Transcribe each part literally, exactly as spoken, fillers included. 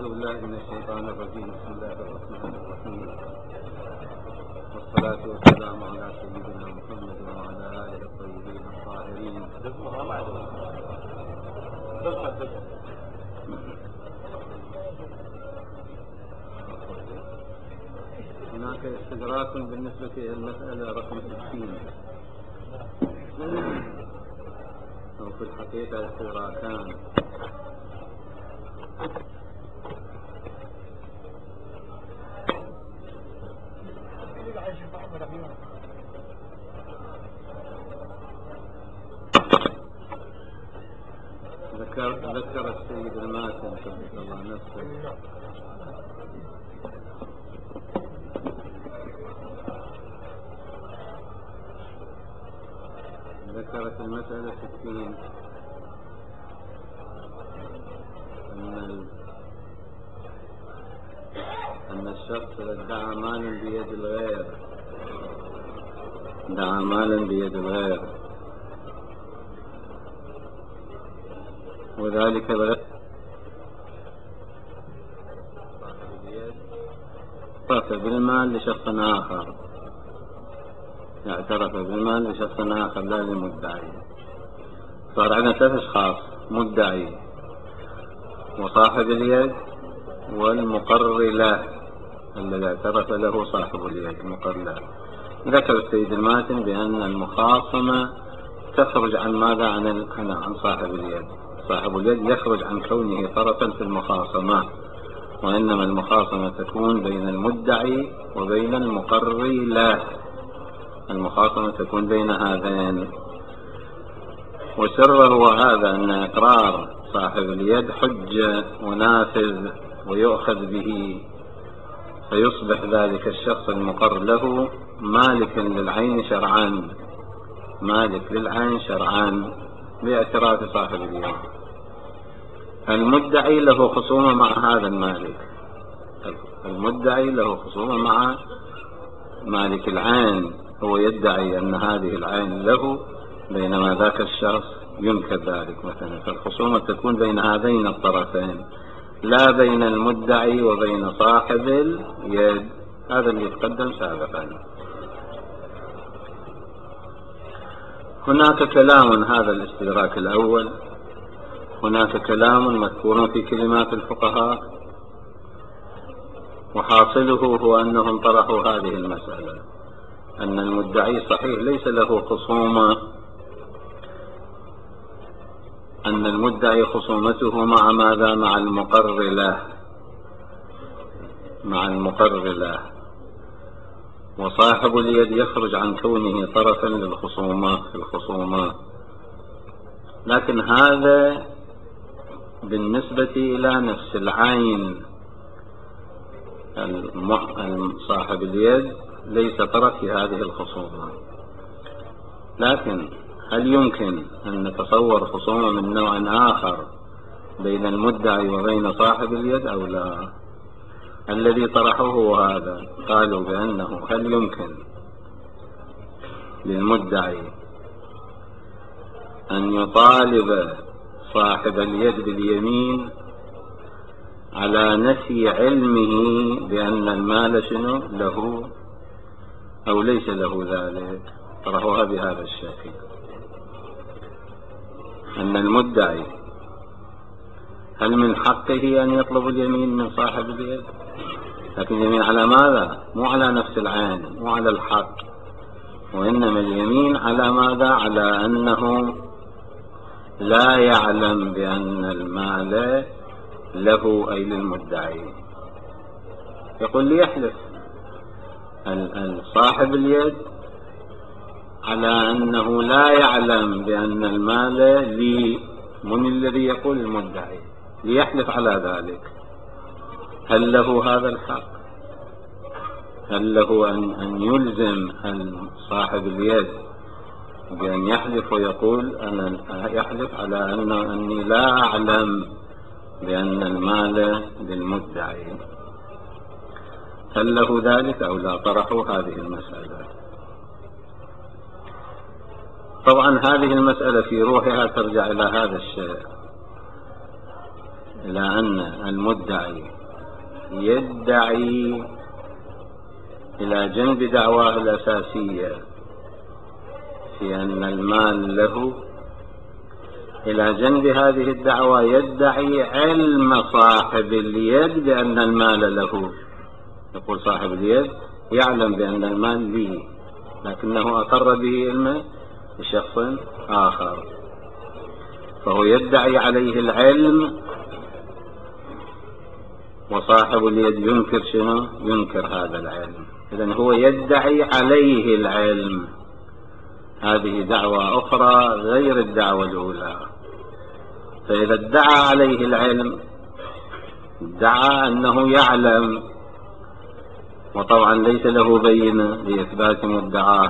بالله من الشيطان الرجيم. بسم الله الرحمن الرحيم، والصلاة والسلام على سيدنا محمد وعلى آله الطيبين الطاهرين. هناك استدراك بالنسبة إلى المسألة رقم ستين، أو في الحقيقة استدراكان. ذكر ذكر السيد الماتن قدس الله نفسه ذكرت المسألة ستين أن أن الشخص ادعى مالا بيد الغير ادعى مالا بيد الغير وذلك بلد اعترف بالمال لشخص آخر اعترف بالمال لشخص آخر لا للمدعي. صار عندنا ثلاث أشخاص: مدعي وصاحب اليد والمقر له الذي اعترف له صاحب اليد المقر له. ذكر السيد الماتن بأن المخاصمة تخرج عن ماذا؟ عن عن صاحب اليد. صاحب اليد يخرج عن كونه طرفا في المخاصمة، وإنما المخاصمة تكون بين المدعي وبين المقر له. المخاصمة تكون بين هذين، وسره هذا أن إقرار صاحب اليد حجة ونافذ ويؤخذ به، فيصبح ذلك الشخص المقر له مالكا للعين شرعا مالك للعين شرعا باعتراف صاحب اليد. المدعي له خصومة مع هذا المالك المدعي له خصومة مع مالك العين، هو يدعي أن هذه العين له، بينما ذاك الشخص ينكر ذلك مثلا. فالخصومة تكون بين هذين الطرفين، لا بين المدعي وبين صاحب اليد. هذا اللي يتقدم سابقا. هناك كلام، هذا الاستدراك الأول، هناك كلام مذكور في كلمات الفقهاء، وحاصله هو أنهم طرحوا هذه المسألة: أن المدعي صحيح ليس له خصومة، أن المدعي خصومته مع ماذا؟ مع المقر له مع المقر له وصاحب اليد يخرج عن كونه طرفا للخصومة في الخصومة. لكن هذا بالنسبة إلى نفس العين. صاحب اليد ليس طرف في هذه الخصومة. لكن هل يمكن أن نتصور خصومة من نوع آخر بين المدعي وبين صاحب اليد أو لا؟ الذي طرحوه هذا، قالوا بأنه هل يمكن للمدعي أن يطالب صاحب اليد باليمين على نفي علمه بأن المال شنو له أو ليس له ذلك؟ طرحوها بهذا الشكل: أن المدعي هل من حقه أن يطلب اليمين من صاحب اليد؟ لكن اليمين على ماذا؟ مو على نفس العين، مو على الحق، وإنما اليمين على ماذا؟ على أنه لا يعلم بأن المال له أي للمدعي. يقول لي يحلف صاحب اليد على أنه لا يعلم بأن المال لي. من الذي يقول؟ المدعي، ليحلف على ذلك. هل له هذا الحق؟ هل له أن, أن يلزم صاحب اليد بأن يحلف ويقول أنا يحلف على أن أني لا أعلم بأن المال للمدعي؟ هل له ذلك أو لا؟ طرحوا هذه المسألة. طبعا هذه المسألة في روحها ترجع إلى هذا الشيء: إلى أن المدعي يدعي إلى جنب دعواه الأساسية في أن المال له، إلى جنب هذه الدعوة يدعي علم صاحب اليد بأن المال له. يقول صاحب اليد يعلم بأن المال لي، لكنه أقر به علمه لشخص آخر، فهو يدعي عليه العلم، وصاحب اليد ينكر شنو؟ ينكر هذا العلم. إذن هو يدعي عليه العلم، هذه دعوة أخرى غير الدعوة الأولى. فإذا ادعى عليه العلم ادعى أنه يعلم، وطبعا ليس له بينة لإثبات مدعاه.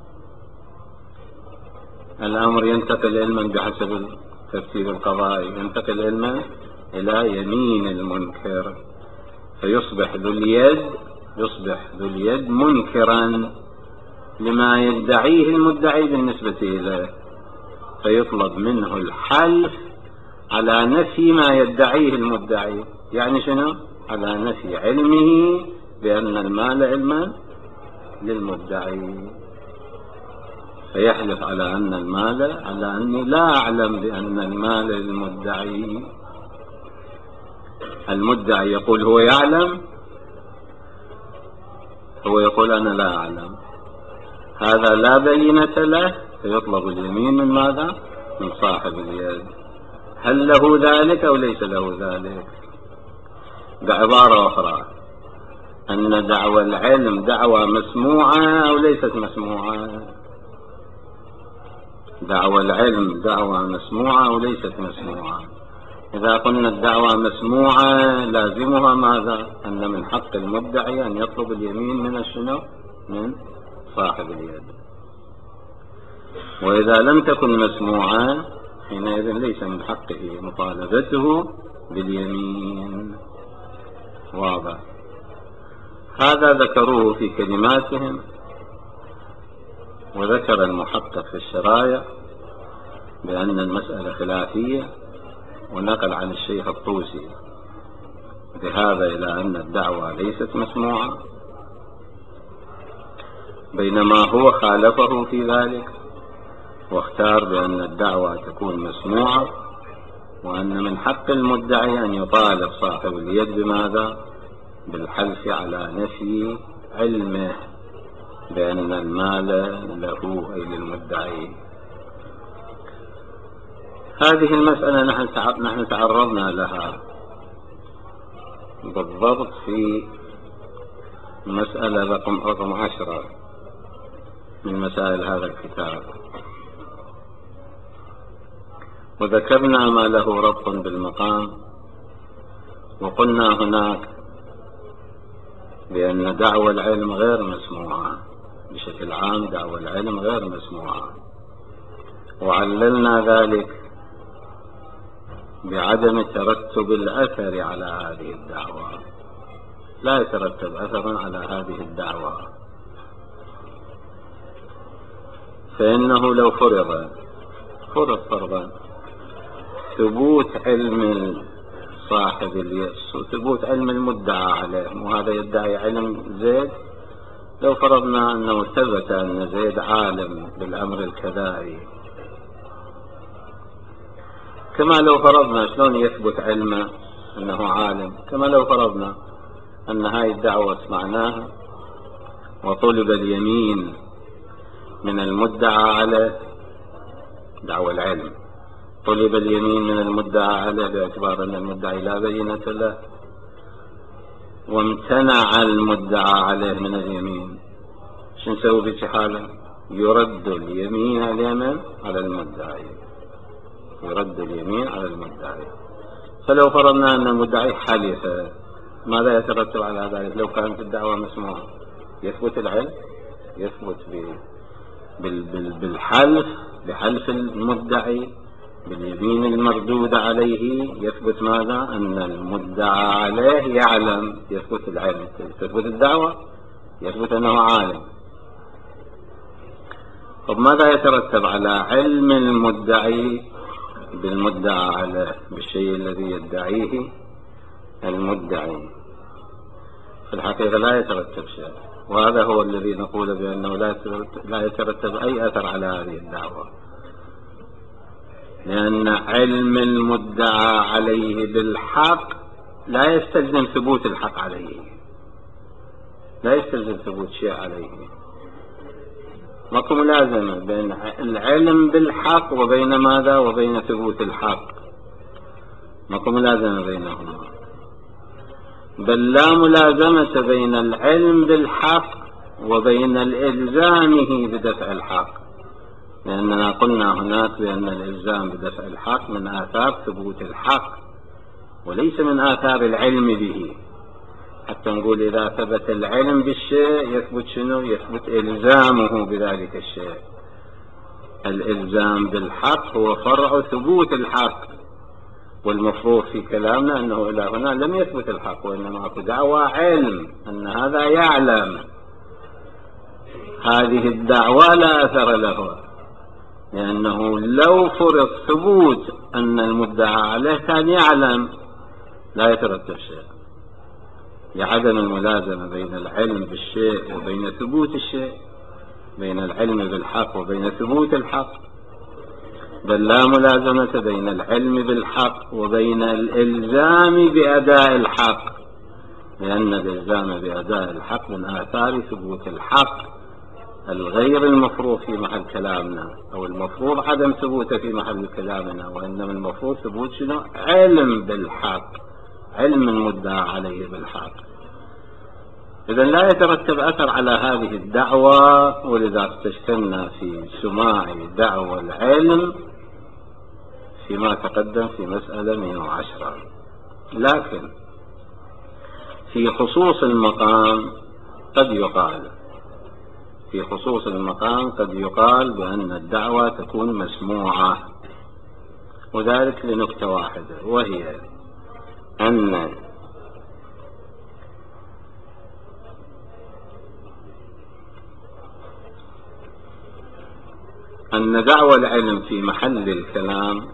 الأمر ينتقل علما بحسب الترتيب القضائي، ينتقل علما إلى يمين المنكر، فيصبح ذو اليد يصبح ذو اليد منكرا لما يدعيه المدعي بالنسبة إليه، فيطلب منه الحلف على نفي ما يدعيه المدعي. يعني شنو؟ على نفي علمه بأن المال علما للمدعي، فيحلف على أن المال على أني لا أعلم بأن المال للمدعي. المدعي يقول هو يعلم، هو يقول أنا لا أعلم، هذا لا بينة له، فيطلب اليمين من ماذا؟ من صاحب اليد، هل له ذلك أو ليس له ذلك. بعبارة أخرى، أن دعوى العلم دعوى مسموعة أو ليست مسموعة. دعوى العلم دعوى مسموعة أو ليست مسموعة. إذا قلنا الدعوى مسموعة لازمها ماذا؟ أن من حق المدعي أن يطلب اليمين من الشنو؟ من صاحب اليد. وإذا لم تكن مسموعة حينئذ ليس من حقه مطالبته باليمين. واضح؟ هذا ذكروه في كلماتهم، وذكر المحقق في الشرايع بأن المسألة خلافية، ونقل عن الشيخ الطوسي بهذا إلى أن الدعوة ليست مسموعة، بينما هو خالفه في ذلك واختار بأن الدعوة تكون مسموعة، وأن من حق المدعي أن يطالب صاحب اليد بماذا؟ بالحلف على نفي علمه بأن المال له أي للمدعي. هذه المسألة نحن تعرضنا لها بالضبط في مسألة رقم رقم عشرة من مسائل هذا الكتاب، وذكرنا ما له ربط بالمقام، وقلنا هناك بأن دعوى العلم غير مسموعة بشكل عام، دعوى العلم غير مسموعة، وعللنا ذلك بعدم ترتب الأثر على هذه الدعوة. لا يترتب أثر على هذه الدعوة، فإنه لو فرض فرض فرضا ثبوت علم صاحب اليد، ثبوت علم المدعى عليه، وهذا يدعي علم زيد، لو فرضنا أنه ثبت أن زيد عالم بالأمر الكذائي، كما لو فرضنا شلون يثبت علمه أنه عالم، كما لو فرضنا أن هاي الدعوة سمعناها وطلب اليمين من المدعى عليه، دعوى العلم طلب اليمين من المدعى عليه باعتبار أن المدعي لا بينة له، وامتنع المدعى عليه من اليمين، شو نسوي في حاله؟ يرد اليمين اليمين على المدعي، يرد اليمين على المدعي. فلو فرضنا أن المدعي حلف، ماذا يترتب على ذلك؟ لو كانت الدعوة مسموعة يثبت العلم، يثبت بالحلف، بحلف المدعي باليمين المردود عليه، يثبت ماذا؟ أن المدعى عليه يعلم، يثبت العلم، تثبت الدعوة، يثبت أنه عالم. طب ماذا يترتب على علم المدعي بالمدعى عليه، بالشيء الذي يدعيه المدعي، في الحقيقة لا يترتب شيء. وهذا هو الذي نقول بأنه لا يترتب أي أثر على هذه الدعوة، لأن علم المدعى عليه بالحق لا يستلزم ثبوت الحق عليه، لا يستلزم ثبوت شيء عليه. ماكو ملازمة بين العلم بالحق وبين ماذا؟ وبين ثبوت الحق، ماكو ملازمة بينهما، بل لا ملازمة بين العلم بالحق وبين الإلزامه بدفع الحق، لأننا قلنا هناك بأن الإلزام بدفع الحق من آثار ثبوت الحق وليس من آثار العلم به. حتى نقول إذا ثبت العلم بالشيء يثبت شنو؟ يثبت إلزامه بذلك الشيء. الإلزام بالحق هو فرع ثبوت الحق، والمفروض في كلامنا أنه إلى هنا لم يثبت الحق، وإنما في دعوى علم أن هذا يعلم. هذه الدعوى لا أثر له، لأنه لو فرض ثبوت أن المدعى عليه كان يعلم لا يترتب شيء، لعدم الملازمة بين العلم بالشيء وبين ثبوت الشيء، بين العلم بالحق وبين ثبوت الحق، بل لا ملازمة بين العلم بالحق وبين الإلزام بأداء الحق، لأن الإلزام بأداء الحق من آثار ثبوت الحق الغير المفروض في محل كلامنا، أو المفروض عدم ثبوته في محل كلامنا، وإنما المفروض ثبوت شنو؟ علم بالحق، علم المدعى عليه بالحق. إذن لا يترتب أثر على هذه الدعوة، ولذا استشكلنا في سماع دعوى العلم فيما تقدم في مسألة مئة وعشرة. لكن في خصوص المقام قد يقال في خصوص المقام قد يقال بأن الدعوة تكون مسموعة، وذلك لنكتة واحدة، وهي أن أن دعوى العلم في محل الكلام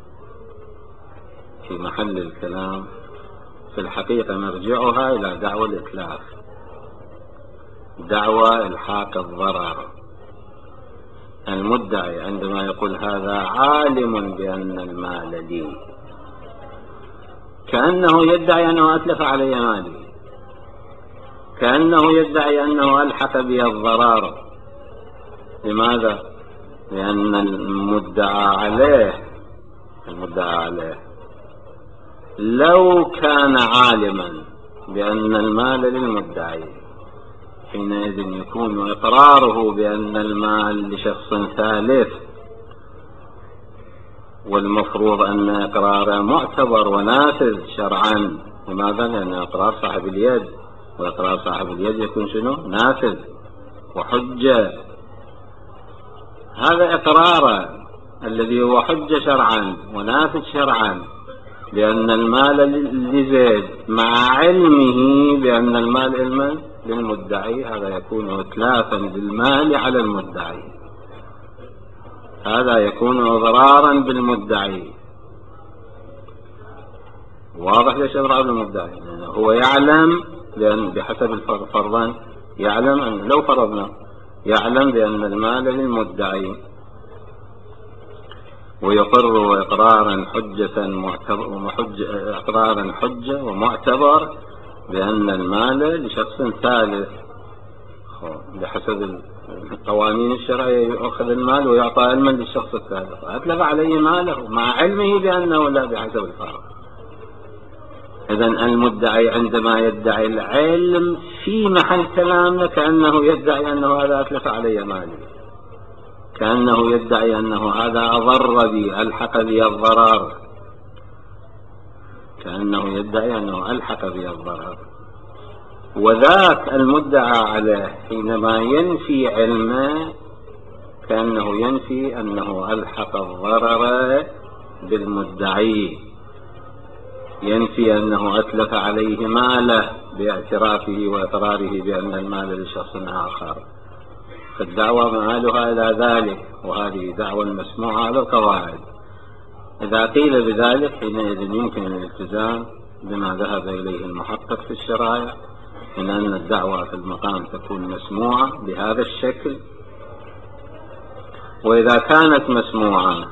في محل الكلام في الحقيقة مرجعها إلى دعوى الإتلاف، دعوى إلحاق الضرر. المدعي عندما يقول هذا عالم بأن المال لي، كأنه يدعي أنه أتلف علي مالي، كأنه يدعي أنه ألحق بي الضرر. لماذا؟ لأن المدعى عليه المدعى عليه لو كان عالما بأن المال للمدعي، حينئذ يكون إقراره بأن المال لشخص ثالث، والمفروض أن إقراره معتبر ونافذ شرعا. لماذا؟ لأن إقرار صاحب اليد، وإقرار صاحب اليد يكون شنو؟ نافذ وحجة. هذا إقراره الذي هو حجة شرعا ونافذ شرعا بأن المال لزيد، مع علمه بأن المال علما للمدعي، هذا يكون إتلافا للمال على المدعي، هذا يكون إضرارا بالمدعي. واضح ليش إضرار بالمدعي؟ يعني هو يعلم، لأن بحسب الفرضان يعلم أن لو فرضنا يعلم بأن المال للمدعي، ويقر إقرارا حجة معتبر إقرارا حجة ومعتبر بأن المال لشخص ثالث. بحسب القوانين الشرعية يأخذ المال ويعطى علما للشخص الثالث، أتلف عليه ماله مع علمه بأنه لا بحسب الفرض. إذن المدعي عندما يدعي العلم في محل كلامنا كأنه يدعي أنه هذا أتلف علي مالي، كأنه يدعي أنه هذا أضر بي، ألحق بي الضرر، كأنه يدعي أنه ألحق بي الضرر. وذاك المدعى عليه حينما ينفي علمه كأنه ينفي أنه ألحق الضرر بالمدعي، ينفي أنه أتلف عليه ماله باعترافه وإقراره بأن المال لشخص آخر. فالدعوة مآلها إلى ذلك، وهذه دعوة مسموعة على القواعد. إذا قيل بذلك حينئذ يمكن الالتزام بما ذهب إليه المحقق في الشرائع من أن الدعوة في المقام تكون مسموعة بهذا الشكل. وإذا كانت مسموعة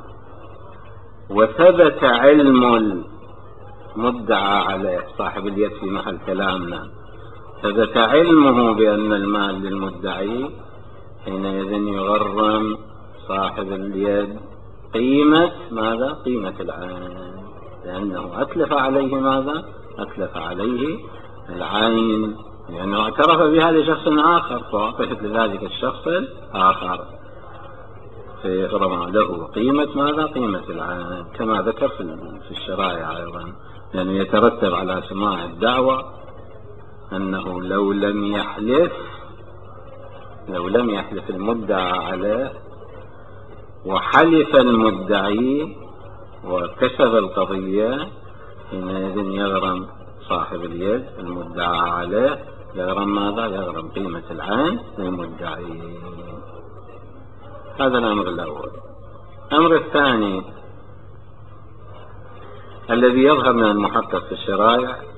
وثبت علم المدعى عليه صاحب اليد في محل كلامنا، ثبت علمه بأن المال للمدعي، حينئذ يغرم صاحب اليد قيمة ماذا؟ قيمة العين، لأنه أتلف عليه ماذا؟ أتلف عليه العين، لأنه اعترف بها لشخص آخر فوقفت لذلك الشخص الآخر فيغرم له قيمة ماذا؟ قيمة العين، كما ذكر في الشرائع أيضا، لأنه يترتب على سماع الدعوة أنه لو لم يحلف لو لم يحلف المدعى عليه وحلف المدعي وكسب القضية، حينئذ يغرم صاحب اليد المدعى عليه، يغرم ماذا؟ يغرم قيمة العين للمدعي. هذا الأمر الأول. الأمر الثاني الذي يظهر من المحقق في الشرائع